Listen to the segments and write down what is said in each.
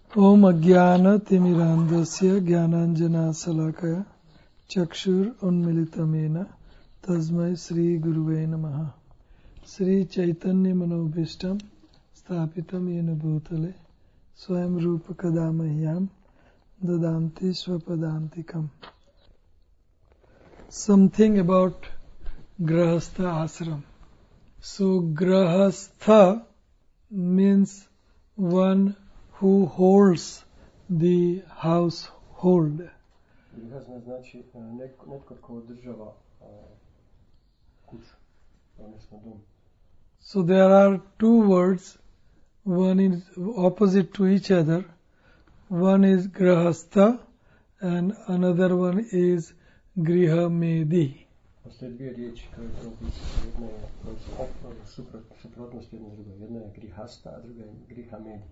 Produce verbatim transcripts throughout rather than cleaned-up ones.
Om Ajnana Timirandasya Jnananjana Salakaya Chakshur Unmilitamena Tasmai Sri Guruve Namaha. Sri Chaitanya Manobhishtam Sthapitam Yena Bhutale Swayam Rupa Kadamahyam Dadanti Swapadantikam. Something about Grahastha Ashram. So Grahastha means one who holds the household. So there are two words, one is opposite to each other. One is Grahastha and another one is Grihamedi. Postoje dvije riječi koje je propisano, jedna je suprot, suprotnost jedna druga. Jedna je grihasta, a druga je grihamedi.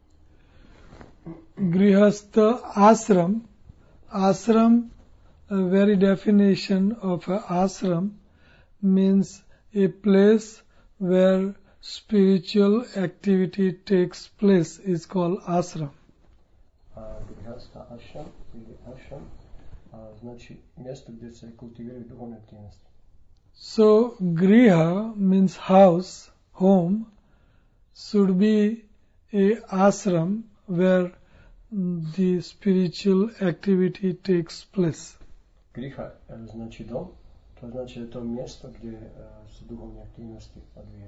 Grihastha ashram. Ashram, a very definition of an ashram means a place where spiritual activity takes place is called ashram. A grihastha ashram ili ashram znači mjesto gdje se kultiviraju duhovne aktivnosti. So griha means house, home, should be a ashram where the spiritual activity takes place. Griha znači dom, to znači da je to mjesto gdje se duhovne aktivnosti odvijaju.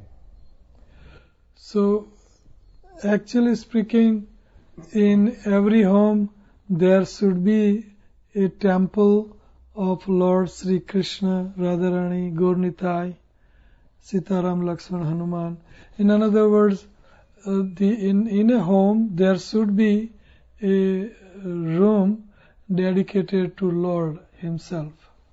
So actually speaking, in every home there should be a temple of Lord Sri Krishna, Radharani, Gaurnitai, Sitaram, Lakshman, Hanuman. In other words, uh, the, in, in a home there should be a room dedicated to Lord Himself.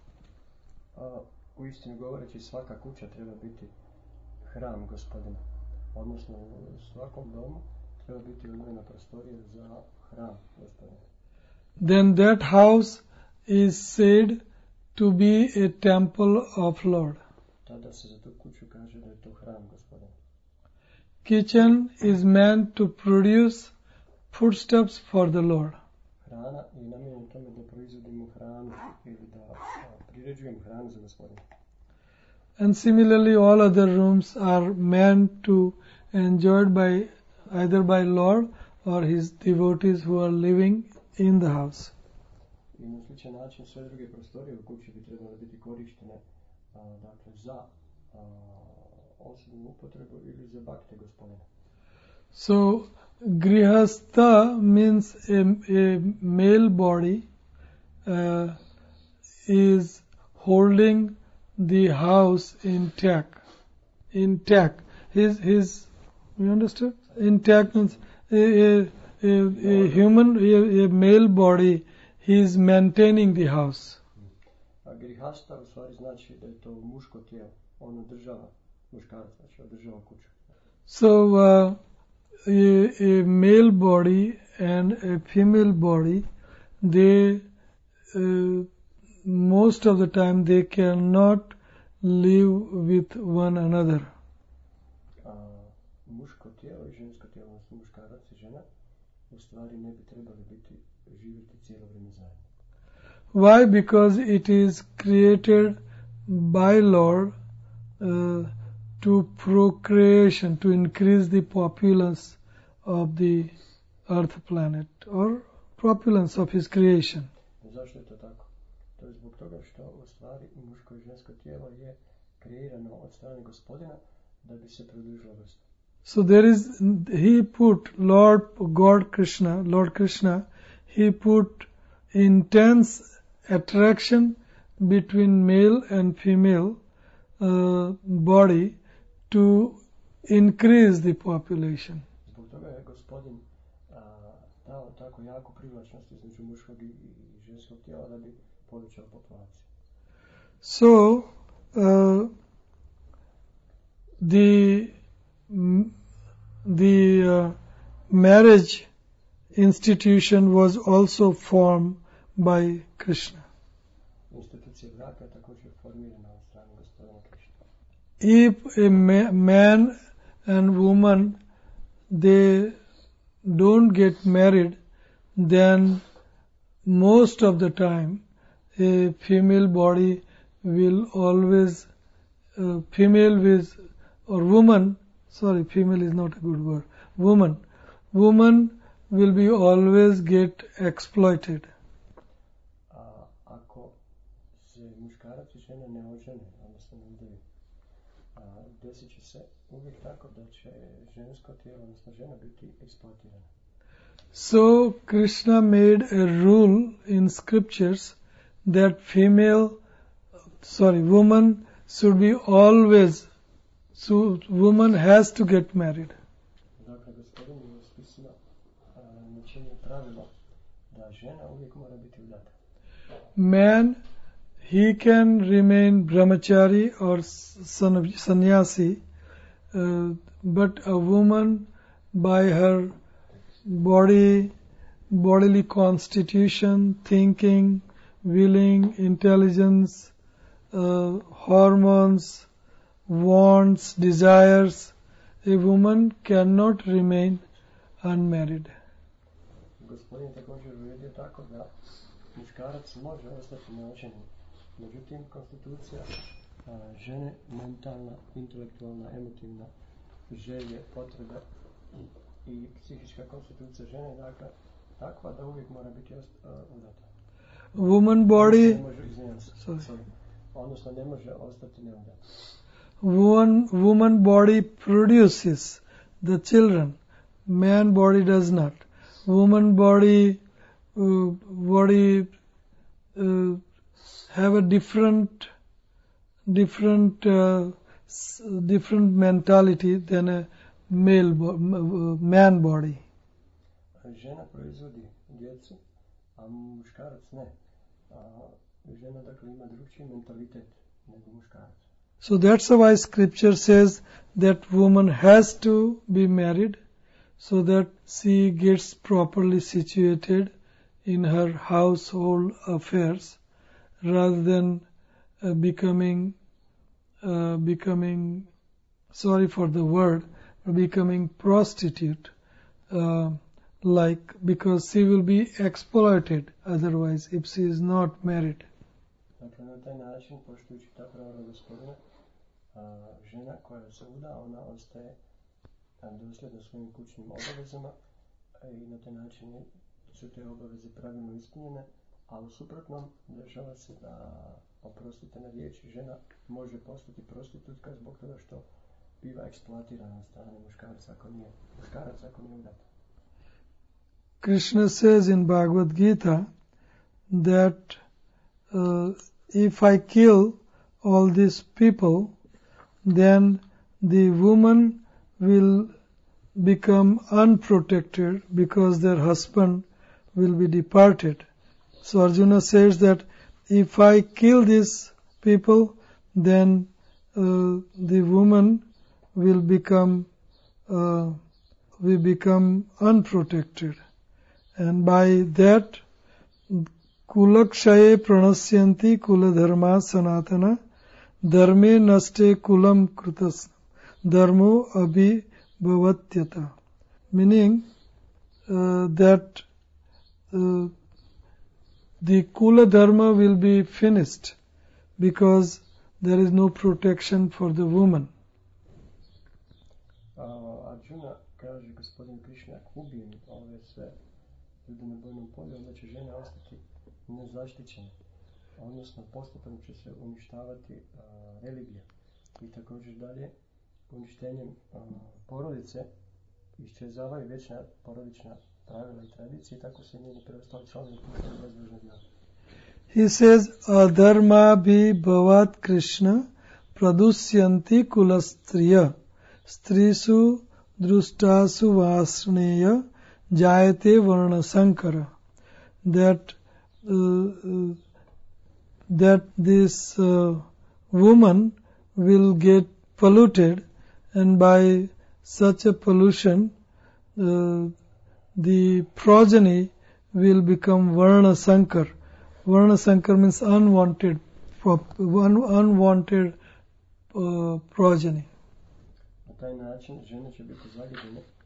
U istinu govoreći, svaka kuća treba biti hram Gospodina. Odnosno, u svakom domu treba biti odvojena prostorija za hram Gospodina. Then that house is said to be a temple of Lord. Tada se za tu kuću kaže da je to hram Gospodina. Kitchen is meant to produce foodstuffs for the Lord. Hrana je namijenjena tome da proizvodimo hranu ili da priređujemo hranu za Gospodina. And similarly, all other rooms are meant to enjoyed by either by Lord or His devotees who are living in the house. I na sličan način sve druge prostorije u kući bi trebale biti korištene a, dakle, za a, osobnu upotrebu ili za bakte Gospodina. So Grihastha means a, a male body uh, is holding the house intact. Intact. His, his, you understand? Intact means a, a, a, a human, a, a male body, he is maintaining the house. A grihasta u stvari znači da je to muško tijelo. On održava, muškarac znači održava kuću. So uh, a, a male body and a female body, they uh, most of the time they cannot live with one another. A muško tijelo i žensko tijelo, odnosno muškarac i žena, u stvari ne bi trebali biti živjeti cijelo vrijeme zajedno. Why? Because it is created by Lord uh, to procreation, to increase the populace of the earth planet or populace of His creation. Zašto je to tako? To je zbog toga što u stvari muško i žensko tijelo je kreirano od strane Gospodina da bi se produžila vrsta. So there is, He put, Lord God Krishna, Lord Krishna, He put intense attraction between male and female uh, body to increase the population. Zbog toga je Gospodin a, dao tako jako privlačnost između muškog i ženskog tijela da bi povećao populaciju. So uh, the the uh, marriage institution was also formed by Krishna. Institucija braka je također formirana od strane Gospodina Krishna. If a ma- man and woman they don't get married, then most of the time a female body will always, uh, female with, or woman, sorry, female is not a good word, woman, woman will be always get exploited. A ako se muškarac i žena ne ožene, odnosno ne udaju, desit će se uvijek tako da će žensko tijelo, odnosno žena biti eksploatirana. So Krishna made a rule in scriptures that female, sorry, woman should be always, so woman has to get married. Dakle, Gospodin je u spisima načinio pravilo da žena uvijek mora biti udata. Man, he can remain brahmachari or san- sannyasi, uh, but a woman by her body, bodily constitution, thinking, willing, intelligence, uh, hormones, wants, desires, a woman cannot remain unmarried. Gospodin je također uredio tako da muškarac može ostati neoženjen. Međutim, konstitucija a, žene, mentalna, intelektualna, emotivna, želje, potrebe i, i psihička konstitucija žene je dakle takva da uvijek mora biti ost, a, udata. Woman body, Ne može, izvinjam se, Sorry. sorry. Odnosno ne može ostati neudata. woman, woman body produces the children, man body does not. Woman body, uh, body uh, have a different, different, uh, s- different mentality than a male, bo- m- uh, man body. Žena proizvodi djecu, a muškarac ne. A, žena dakle ima drugčiji mentalitet nego muškarac. So that's why scripture says that woman has to be married so that she gets properly situated in her household affairs rather than uh, becoming, uh, becoming, sorry for the word, becoming prostitute, uh, like, because she will be exploited otherwise if she is not married. Dakle, na taj način, poštujući ta pravila Gospodina, a, žena koja se uda, ona ostaje a, dosljedna svojim kućnim obavezama a, i na taj način su te obaveze pravilno ispunjene, a u suprotnom dešava se da, oprostite na riječi, žena može postati prostitutka zbog toga što biva eksploatirana od strane muškarca ako nije, muškarac ako nije udata. Krishna says in Bhagavad Gita that uh, if I kill all these people, then the woman will become unprotected because their husband will be departed. So Arjuna says that if I kill these people, then uh, the woman will become uh, will become unprotected, and by that kulakshaye pranasyanti kuladharma sanatana dharme naste kulam krutas dharmo abhibhavatyata, meaning uh, that uh, the kula dharma will be finished because there is no protection for the woman. Uh, Arjuna kaže gospodin Krišna, ako ubijem ove sve ljude na bojnom polju, onda će žene ostati nezaštićene. Odnosno, postupno će se uništavati uh, religija. I također dalje, uništenjem uh, porodice iščezavaju večna porodična pravila i tradicije, tako se njeni preostali članovi puštaju bezbožno djela. He says, adharma bhi bhavat Krishna pradusyanti kulastriya strisu drustasu vasneya jayate varna sankara. That uh, that this uh, woman will get polluted, and by such a pollution uh, the progeny will become varna sankar. Varna sankar means unwanted, un, unwanted uh, progeny. Na taj način žene će biti zagađene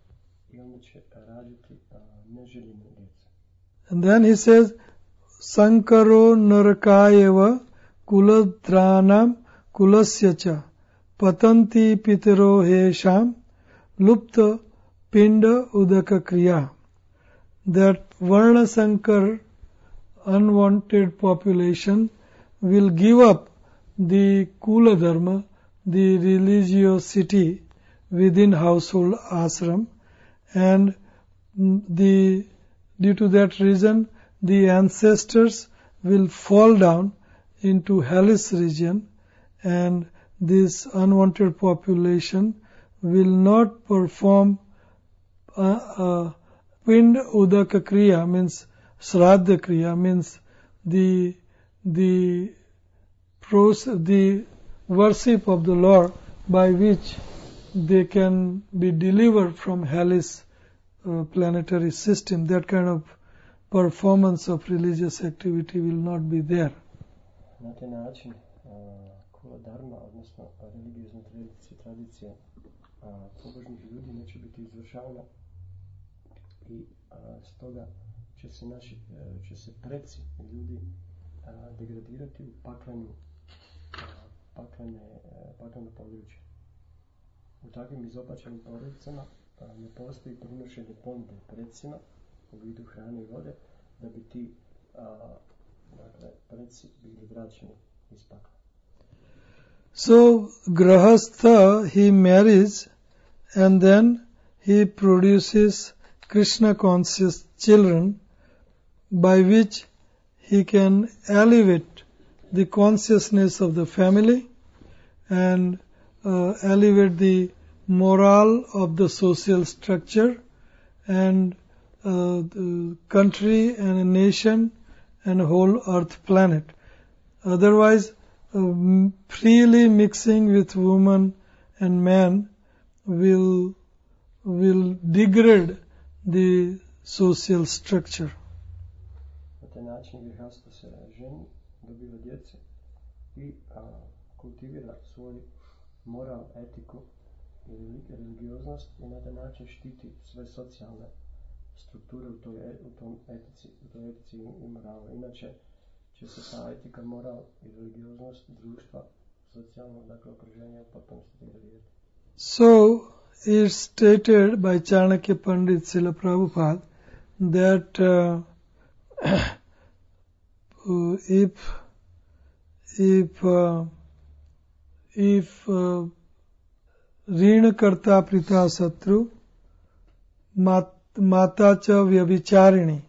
i onda će rađati a, neželjenu djecu. And then he says, Sankaro narakayeva kuladranam kulasyacha patanti pitero hesham lupta pinda udaka kriya. That Varna Sankar, unwanted population, will give up the Kula Dharma, the religiosity within household ashram, and the due to that reason the ancestors will fall down into hellish region, and this unwanted population will not perform uh, uh, Pind Udaka Kriya, means Shraddha Kriya, means the the pros, the worship of the Lord by which they can be delivered from hellish uh, planetary system. That kind of performance of religious activity will not be there. Na taj način Kula Dharma, odnosno religiozne tradicije, tradicije a, pobožnih ljudi neće biti izvršavana i a, stoga će se naši, će se preci ljudi a, degradirati u paklenu, a, paklene, pakleno područje. U takvim izopačenim porodicama a, ne postoji prinošenje ponude precima u vidu hrane i vode, da bi ti a, dakle, preci bili vraćeni iz pakla. So, Grahastha, he marries and then he produces Krishna conscious children by which he can elevate the consciousness of the family and uh, elevate the morale of the social structure and uh, the country and a nation and a whole earth planet. Otherwise, uh, freely mixing with woman and man will will degrade the social structure. Na taj način grihasta se ženi, dobiva djece i a, kultivira svoj moral, etiku i religioznost i na taj način štiti sve socijalne strukture u toj, u tom etici, u toj etici i moralu. Inače će se ta etika, moral i religioznost društva, socijalno, dakle, okruženja u potpunosti degradirati. So, it's stated by Chanakya Pandit Srila Prabhupada that uh, if if uh, if uh, Rina Karta Prita Satru mat, Mata Cha Vyavicharini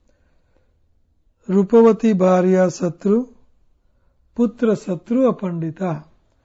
Rupavati Bharya Satru Putra Satru Apandita.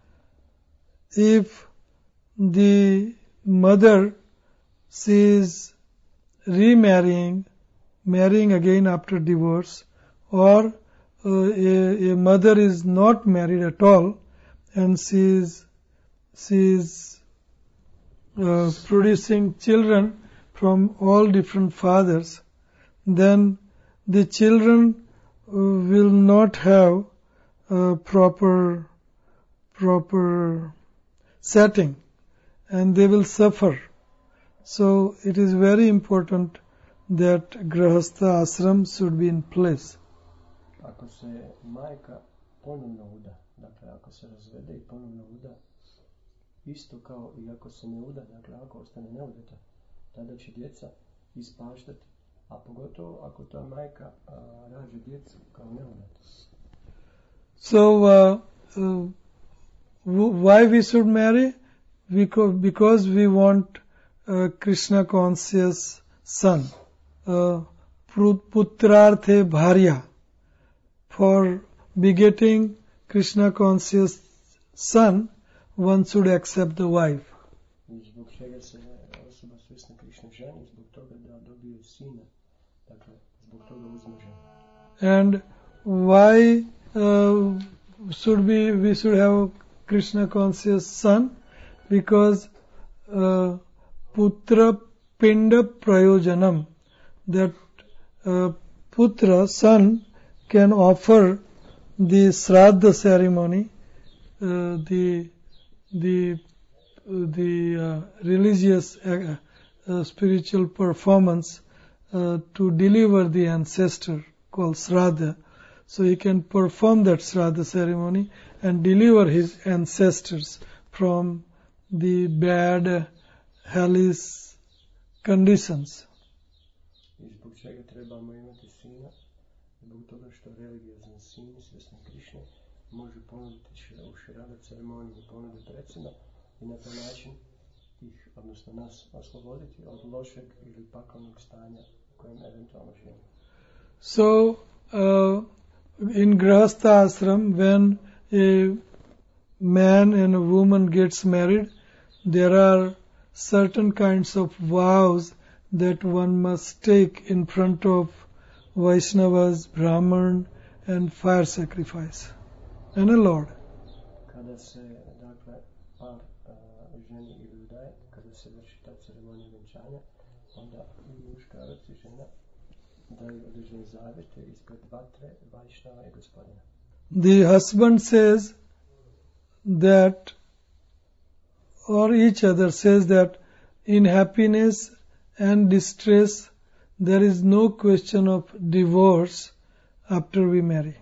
If the mother sees remarrying, marrying again after divorce, or uh, a, a mother is not married at all and she is, she is uh, producing children from all different fathers, then the children uh, will not have a proper, proper setting and they will suffer. So it is very important that Grahastha ashram should be in place. Ako se majka ponovno uda, dakle ako se razvede i ponovno uda, isto kao i ako se ne uda, dakle ako ostane neudata, tada će djeca ispaštati, a pogotovo ako ta majka a, rađe djecu kao neudata. So uh, uh, why we should marry? Because, because we want a Krishna conscious son. Uh, putrarthe bharya. For begetting Krishna conscious son, one should accept the wife. Zbog čega se osoba svjesna Krišne ženi, zbog toga da dobije sina, dakle, zbog toga uzme ženu. And why uh, should we, we should have Krishna conscious son? Because uh, putra pinda prayojanam, that uh, putra, son, can offer the Shraddha ceremony, uh, the the the uh, religious uh, uh, spiritual performance uh, to deliver the ancestor called Sraddha. So he can perform that Sraddha ceremony and deliver his ancestors from the bad, uh, hellish conditions. I zbog čega trebamo imati sina? Zbog toga što religiozan sin, svjestan Krišne, može ponuditi u Širada ceremoniju, ponuditi recimo i na taj način ih, odnosno nas, osloboditi od lošeg ili pakovnog stanja u kojem eventualno živimo. So, uh, in Grahastha ashram, when a man and a woman gets married, there are certain kinds of vows that one must take in front of Vaishnavas, Brahman, and fire sacrifice, and a Lord. Kada se, dakle, par uh, ženi ili udaje, kada se vrši ta ceremonija vjenčanja, onda i muškarac i žena daju određene zavjete ispred vatre, Vajšnava i Gospodina. The husband says that, or each other says that, in happiness and distress, there is no question of divorce after we marry.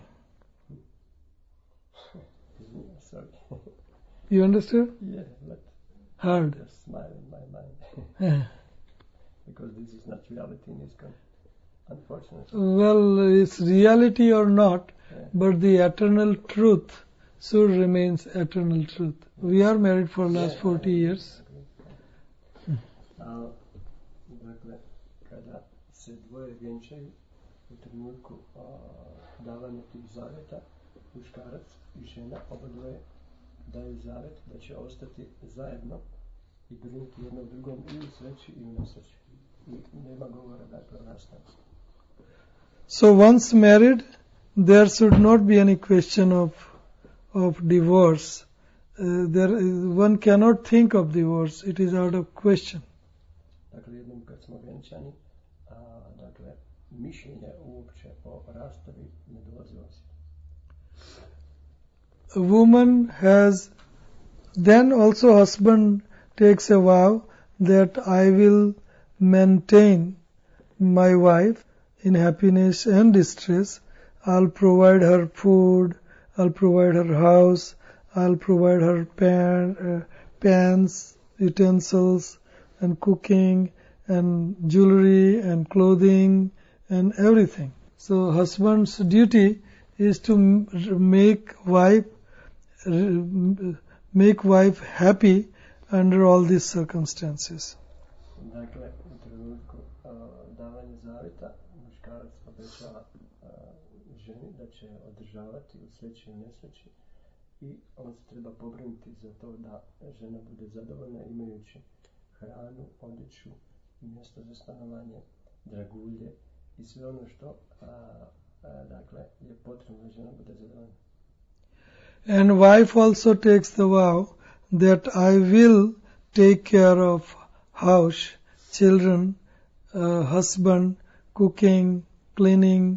Sorry. You understood? Yeah, but Hard. just smile in my mind. Because this is not reality in ISKCON, unfortunately. Well, it's reality or not, Yeah. but the eternal truth still remains eternal truth. We are married for last Yeah, forty I years. agree. A, dakle, kada se dvoje vjenčaju u trenutku a, davanja tih zavjeta, muškarac i žena oba dvoje daju zavjet da će ostati zajedno i brinuti jedno u drugom i u sreći i u nesreći. I nema govora dakle o rastanku. So once married, there should not be any question of of divorce. Uh, there is, one cannot think of divorce. It is out of question. Dakle, jednom kad smo vjenčani, a, dakle, mišljenje uopće o rastavi ne dolazi u obzir. A woman has, then also husband takes a vow that I will maintain my wife in happiness and distress. I'll provide her food, I'll provide her house, I'll provide her pan, uh, pans, utensils, and cooking, and jewelry, and clothing, and everything. So husband's duty is to m- make wife make wife happy under all these circumstances. Dakle, u trenutku uh, davanja zavjeta, muškarac obećava uh, ženi da će održavati u sreći i u nesreći i on se treba pobrinuti za to da žena bude zadovoljna imajući hranu, odjeću, mjesto za stanovanje, dragulje i sve ono što uh, uh, dakle, je potrebno da žena bude zadovoljna. And wife also takes the vow that I will take care of house, children, uh, husband, cooking, cleaning.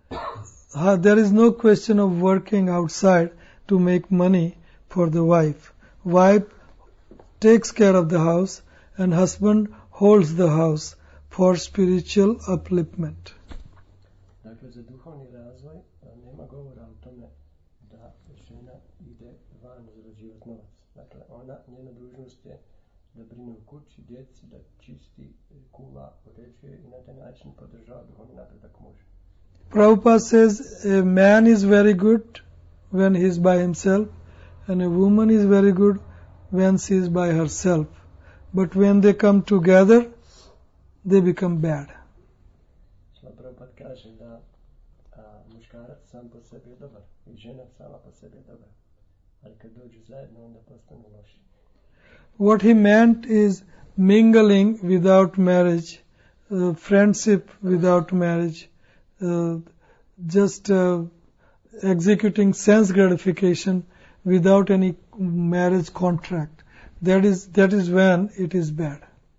Uh, there is no question of working outside to make money for the wife. Wife takes care of the house and husband holds the house for spiritual upliftment. Dakle, za duhovni razvoj nema govora o tome da žena ide van zarađivati novac. Dakle, ona, njena dužnost je da brine o kući, djeci, da čisti, kuva, uređuje i na taj način podržava duhovni napredak muža. Prabhupada says a man is very good when he is by himself and a woman is very good when she is by herself. But when they come together, they become bad. Šla Prabhupada kaže da a, muškarac sam po sebi je dobar i žena sama po sebi je dobra. Ali kad dođu zajedno, onda postanu loši. What he meant is mingling without marriage, uh, friendship without marriage, uh, just uh, executing sense gratification without any marriage contract. That is that is when it is bad.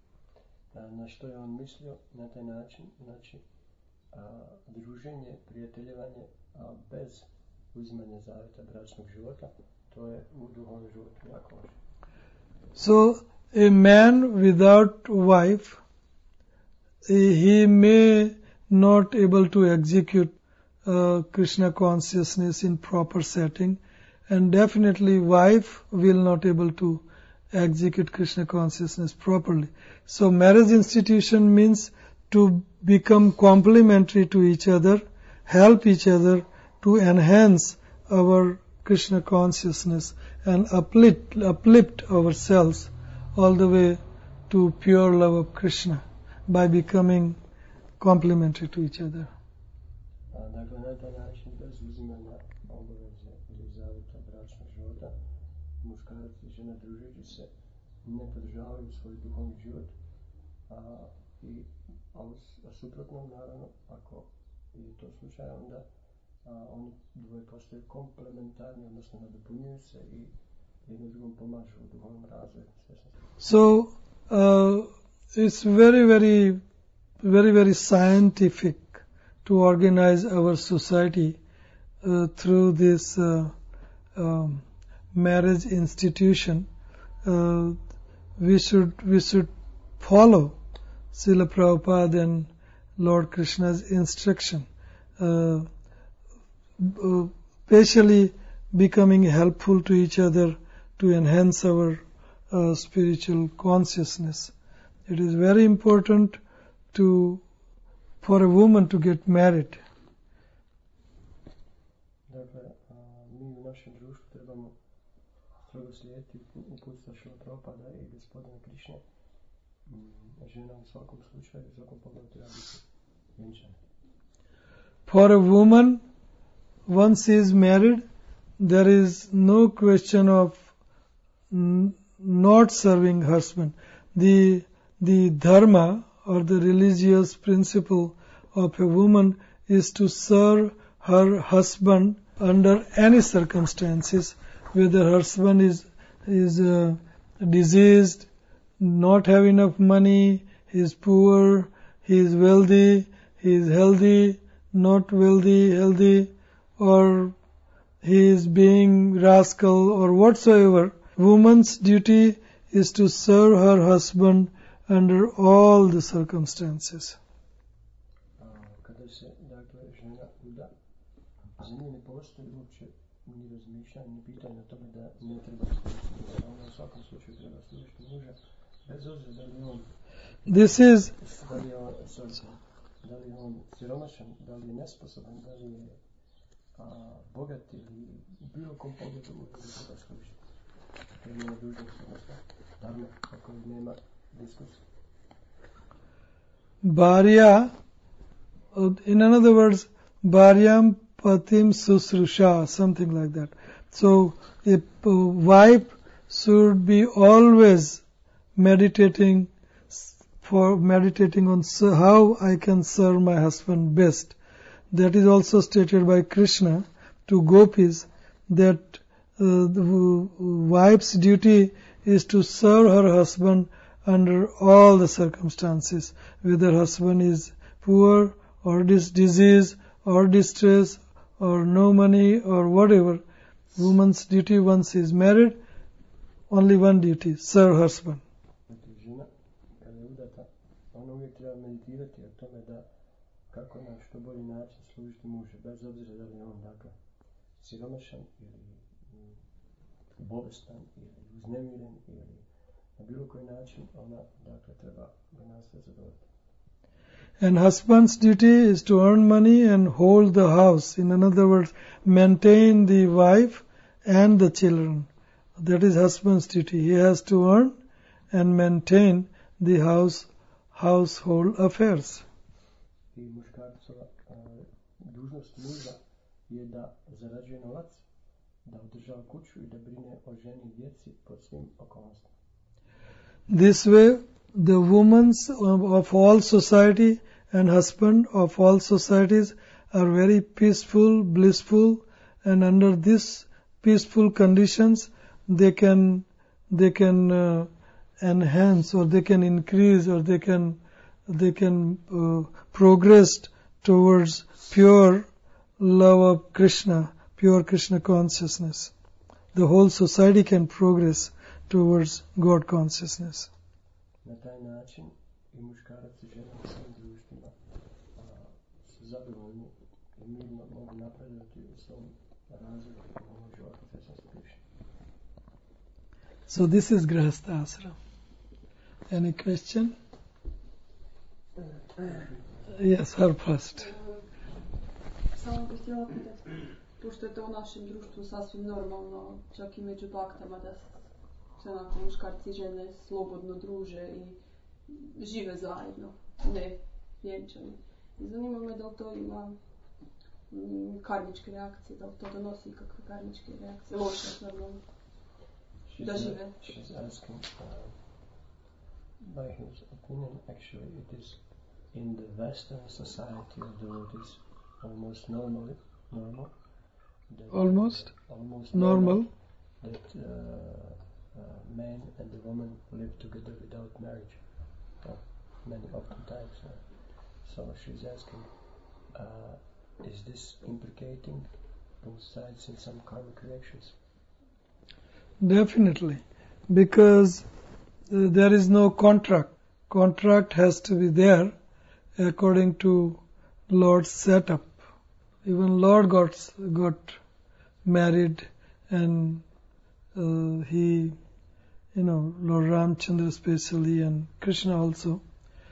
A, na što je on mislio na taj način, znači a, druženje, prijateljevanje a, bez uzimanja zavjeta bračnog života, to je u duhovnom životu jako loše. So a man without wife he may not able to execute uh, Krishna consciousness in proper setting, and definitely wife will not able to execute Krishna consciousness properly. So marriage institution means to become complementary to each other, help each other to enhance our Krishna consciousness and uplift, uplift ourselves all the way to pure love of Krishna by becoming complementary to each other. Dakle, na taj način, bez uzimanja obaveze ili zaveta bračnog života, muškarac i žena družeći se ne podržavaju svoj duhovni život, a, i, a, a suprotno, naravno, ako je to slučaj, onda a, oni dvoje postaju komplementarni, odnosno nadopunjuju se i jedno drugom pomažu u duhovnom razvoju. So, uh, it's very, very, very, very scientific to organize our society uh, through this uh, um, marriage institution. Uh, we should we should follow Srila Prabhupada and Lord Krishna's instruction, uh, uh, especially becoming helpful to each other to enhance our uh, spiritual consciousness. It is very important to for a woman to get married. Dakle, mi u našem društvu trebamo strogo slijediti uputstva Šrila Prabhupada i gospodina Krišne. Žena u svakom slučaju, u svakom pogledu treba biti vjenčana. For a woman, once she is married, there is no question of not serving husband. The the dharma or the religious principle of a woman is to serve her husband under any circumstances, whether her husband is is uh, diseased, not have enough money, he is poor, he is wealthy, he is healthy, not wealthy, healthy, or he is being rascal or whatsoever. Woman's duty is to serve her husband under all the circumstances. Kada se, dakle, žena uda, za nje ne postoji uopće ni razmišljanje, ni pitanje o tome da ne treba služiti. Ona u svakom slučaju treba služiti muža, bez obzira da li on, This is da li je on, sorry, da li je on siromašan, da li je nesposoban, da li je a, bogat ili bilo kom pogledu uvijek treba služiti. To je njena dužnost, odnosno dharma, ako nema diskusije. Bharya, in other words, Bharyam Patim Susrusha, something like that. So, a wife should be always meditating for meditating on how I can serve my husband best. That is also stated by Krishna to gopis that uh, the wife's duty is to serve her husband under all the circumstances, whether husband is poor or dis- disease or distress or no money or whatever. Woman's duty once is married, only one duty, serve husband. Žena, kada je udata, ona uvijek treba meditirati o tome da kako na što bolji način služiti mužu, bez obzira da li je on, dakle, siromašan ili bolestan ili uznemiren ili na bilo koji način, ona, dakle, treba ga nastoji zadovoljiti. And husband's duty is to earn money and hold the house. In other words, maintain the wife and the children. That is husband's duty. He has to earn and maintain the house, household affairs. I muškarcova dužnost muža je da zarađuje novac, da održava kuću i da brine o ženi i djeci pod svim okolnostima. This way, the women of all society and husband of all societies are very peaceful, blissful, and under these peaceful conditions, they can they can uh, enhance or they can increase or they can they can uh, progress towards pure love of Krishna, pure Krishna consciousness. The whole society can progress towards God consciousness. Na taj način i muškarac i žena u svim društvima a, su zadovoljni i mirno mogu napredovati u svom razvoju u ovom životu srećnosti Krišne. So this is Grihastha Ashram. Any question? Yes, her first. Samo bih htjela pitati, pošto je to u našem društvu sasvim normalno, čak i među baktama, da se onako muškarci i žene slobodno druže i žive zajedno, ne vjenčani. I zanima me da li to ima mm, karmičke reakcije, da li to donosi kakve karmičke reakcije, loše normalno, da žive. She's asking, uh, by his opinion, actually it is in the Western society of devotees almost normally, normal. That, Almost? Uh, almost normal. normal. That uh, uh, man and the woman live together without marriage. Well, many oftentimes. Uh, so she's asking, uh, is this implicating both sides in some karmic reactions? Definitely, because uh, there is no contract. Contract has to be there according to Lord's setup. Even Lord got got married, and uh, he, you know, Lord Ramchandra especially, and Krishna also.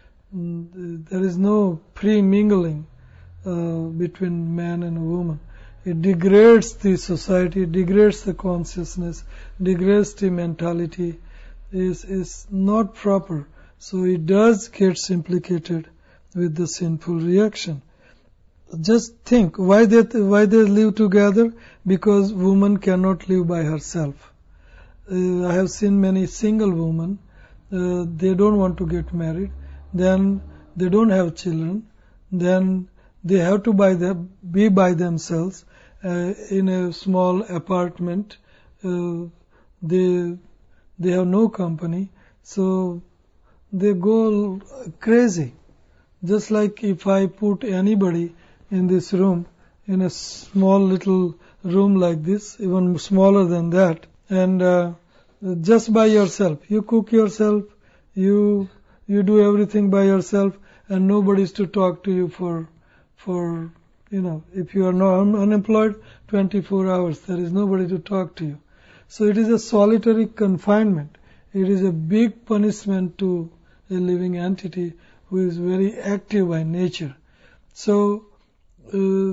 Mm, there is no pre-mingling uh, between man and woman. It degrades the society, degrades the consciousness, degrades the mentality, is is not proper. So it does gets implicated with the sinful reaction. Just think why they why they live together, because woman cannot live by herself. Uh, I have seen many single women. Uh, they don't want to get married. Then they don't have children. Then they have to buy them, be by themselves uh, in a small apartment. Uh, they they have no company, so they go crazy. Just like if I put anybody in this room, in a small little room like this, even smaller than that, and uh, just by yourself, you cook yourself, you you do everything by yourself, and nobody is to talk to you for for you know, if you are not unemployed, twenty-four hours, there is nobody to talk to you. So it is a solitary confinement. It is a big punishment to a living entity who is very active by nature. So uh,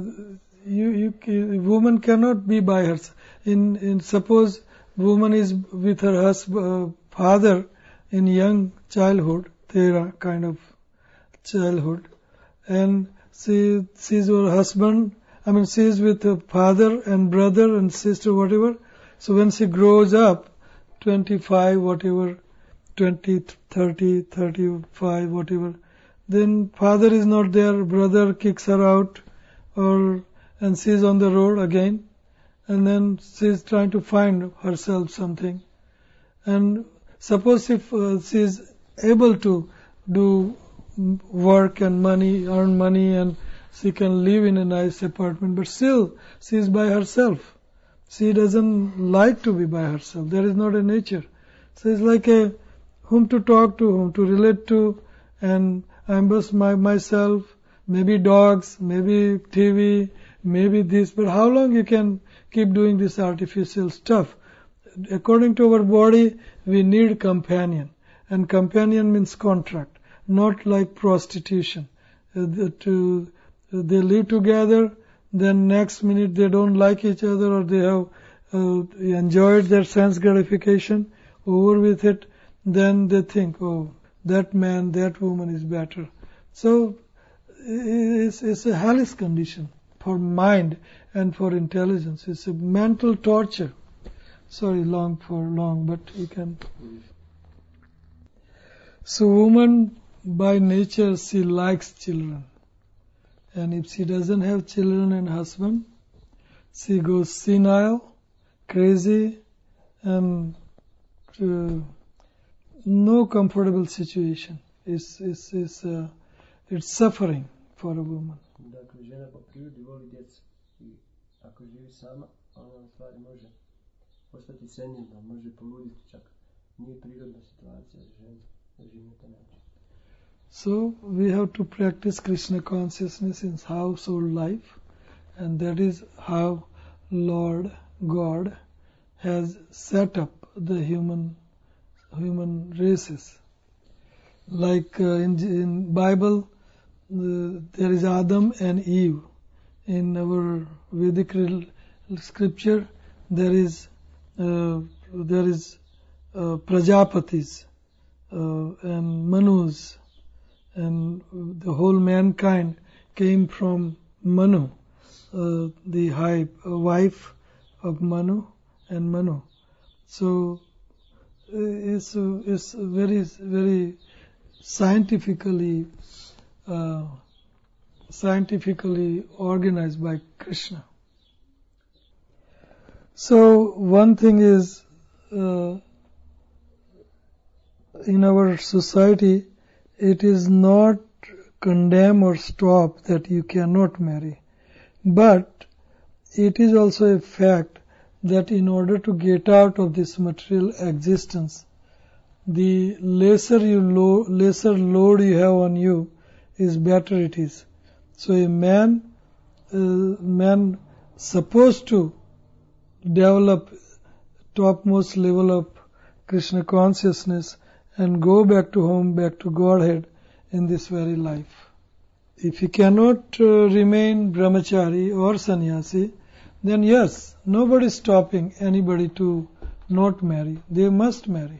you, you, woman cannot be by herself. In, in suppose woman is with her husband, uh, father in young childhood, Tera kind of childhood, and she sees her husband. I mean, she is with her father and brother and sister, whatever. So when she grows up, twenty-five, whatever, twenty, thirty, thirty-five, whatever, then father is not there, brother kicks her out, or and she is on the road again, and then she is trying to find herself something. And suppose if uh, she is able to do work and money, earn money, and she can live in a nice apartment, but still she is by herself. She doesn't like to be by herself. There is not a nature. So it's like a whom to talk to, whom to relate to, and I'm just my myself, maybe dogs, maybe T V, maybe this, but how long you can keep doing this artificial stuff? According to our body, we need companion, and companion means contract, not like prostitution. Uh, the, to uh, they live together, then next minute they don't like each other, or they have uh, enjoyed their sense gratification, over with it, then they think, oh, that man, that woman is better. So it's, it's a hellish condition for mind and for intelligence. It's a mental torture. Sorry, long for long, but you can. So woman, by nature, she likes children. And if she doesn't have children and husband, she goes senile, crazy, and uh, no comfortable situation. It's, it's, it's, uh, it's suffering for a woman. Dakle, žena po prirodi voli djecu i ako živi sama, ona u stvari može postati senilna, može poluditi čak. Nije prirodna situacija za ženu da živi na taj način. So we have to practice Krishna consciousness in household life, and that is how Lord God has set up the human human races. Like uh, in, in Bible, uh, there is Adam and Eve. In our Vedic scripture, there is uh, there is uh, Prajapatis uh, and Manus, and the whole mankind came from Manu, uh, the high uh, wife of Manu and Manu. So uh, it's uh, it's very very scientifically uh, scientifically organized by Krishna. So one thing is, uh, in our society, it is not condemn or stop that you cannot marry, but it is also a fact that in order to get out of this material existence, the lesser you lo- lesser load you have on you, is better it is. So a man, uh, man supposed to develop topmost level of Krishna consciousness and go back to home, back to Godhead in this very life. If he cannot uh, remain brahmachari or sannyasi, then yes, nobody is stopping anybody to not marry. They must marry.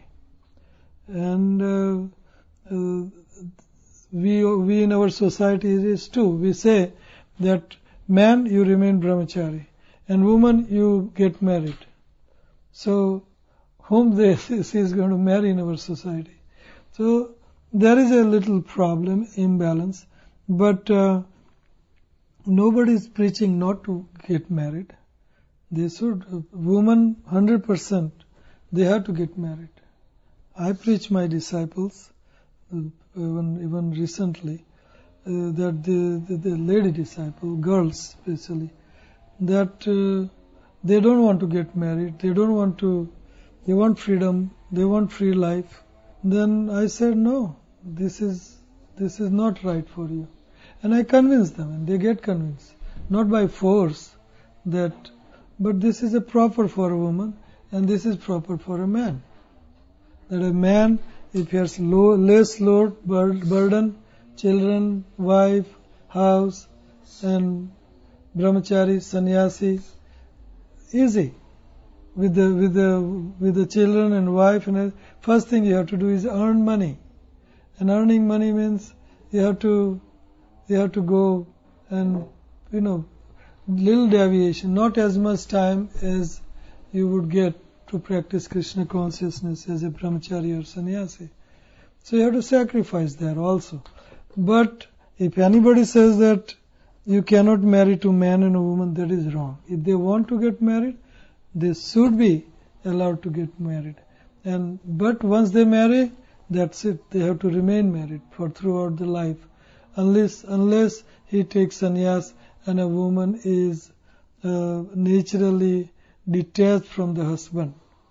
And uh, uh, we we in our society is too. We say that man, you remain brahmachari, and woman, you get married. So whom they she is going to marry in our society? So there is a little problem, imbalance, but uh, nobody is preaching not to get married. They should, uh, woman, one hundred percent, they have to get married. I preach my disciples, uh, even, even recently, uh, that the, the, the lady disciple, girls especially, that uh, they don't want to get married, they don't want to, they want freedom, they want free life. Then I said, no, this is this is not right for you. And I convince them, and they get convinced. Not by force, that, but this is a proper for a woman, and this is proper for a man. That a man, if he has low, less load, burden, children, wife, house, and brahmachari, sannyasi, easy. With the with the with the children and wife, and first thing you have to do is earn money. And earning money means you have to you have to go and, you know, little deviation, not as much time as you would get to practice Krishna consciousness as a brahmachari or sannyasi. So you have to sacrifice there also. But if anybody says that you cannot marry to man and a woman, that is wrong. If they want to get married, they should be allowed to get married. And but once they marry, that's it. They have to remain married for throughout the life, unless unless he takes sannyas and a woman is uh, naturally detached from the husband.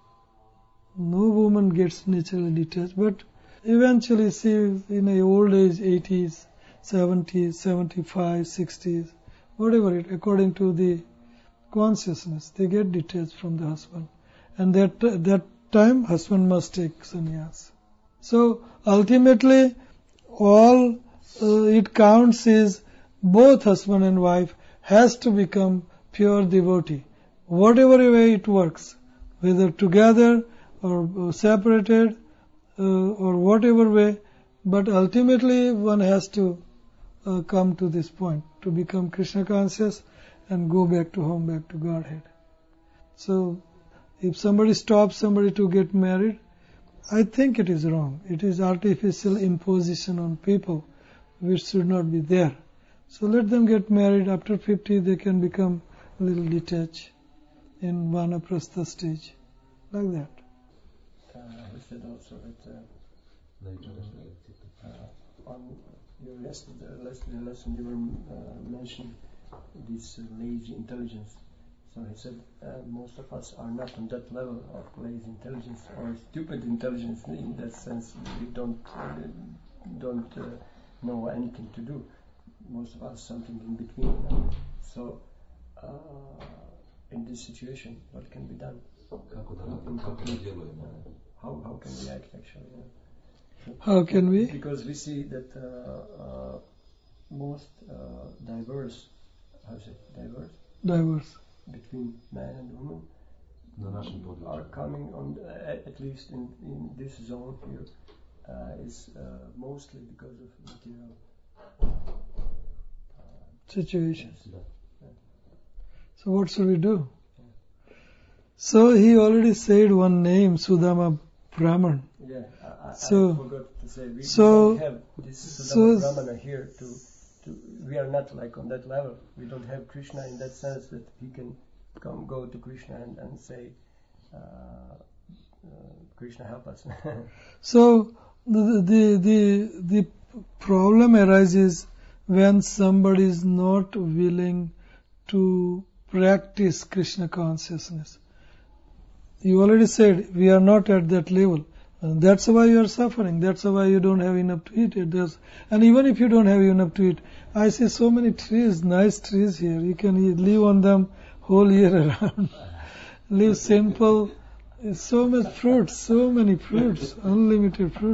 No woman gets naturally detached, but eventually, see, in a old age, eighties, seventies, seventy-five, sixties, whatever it, according to the consciousness, they get detached from the husband. And that that time, husband must take sannyas. So ultimately, all uh, it counts is both husband and wife has to become pure devotee. Whatever way it works, whether together or separated uh, or whatever way, but ultimately one has to uh, come to this point, to become Krishna conscious and go back to home, back to Godhead. So if somebody stops somebody to get married, I think it is wrong. It is artificial imposition on people which should not be there. So let them get married. After fifty, they can become a little detached in vanaprastha stage, like that. Uh, he said also that uh, uh, on your yesterday, yesterday lesson you were uh, mentioning this uh, lazy intelligence. So he said uh, most of us are not on that level of lazy intelligence or stupid intelligence. In that sense, we don't uh, don't uh, know anything to do. Most of us something in between. You know? So, uh, in this situation, what can be done? In complete, uh, how how can we act actually? You know? So, how can we? Because we see that uh, uh, most uh, diverse, how is it, diverse? Diverse. Between man and woman Na naszym podróży. are coming on, uh, at, at least in, in this zone here, uh, is uh, mostly because of material uh, Situations. yes. So what should we do? So he already said one name, Sudama Brahman. Yeah, I, I, So- I forgot to say, we, so- we don't have this so- Sudama Brahmana here to, to, we are not like on that level. We don't have Krishna in that sense that he can come, go to Krishna and, and say, uh, uh, Krishna help us. So the, the the the problem arises when somebody is not willing to practice Krishna consciousness. You already said we are not at that level. And that's why you are suffering. That's why you don't have enough to eat. It does. And even if you don't have enough to eat, I see so many trees, nice trees here. You can eat, live on them whole year around. Live simple. So much fruits, so many fruits, unlimited fruits.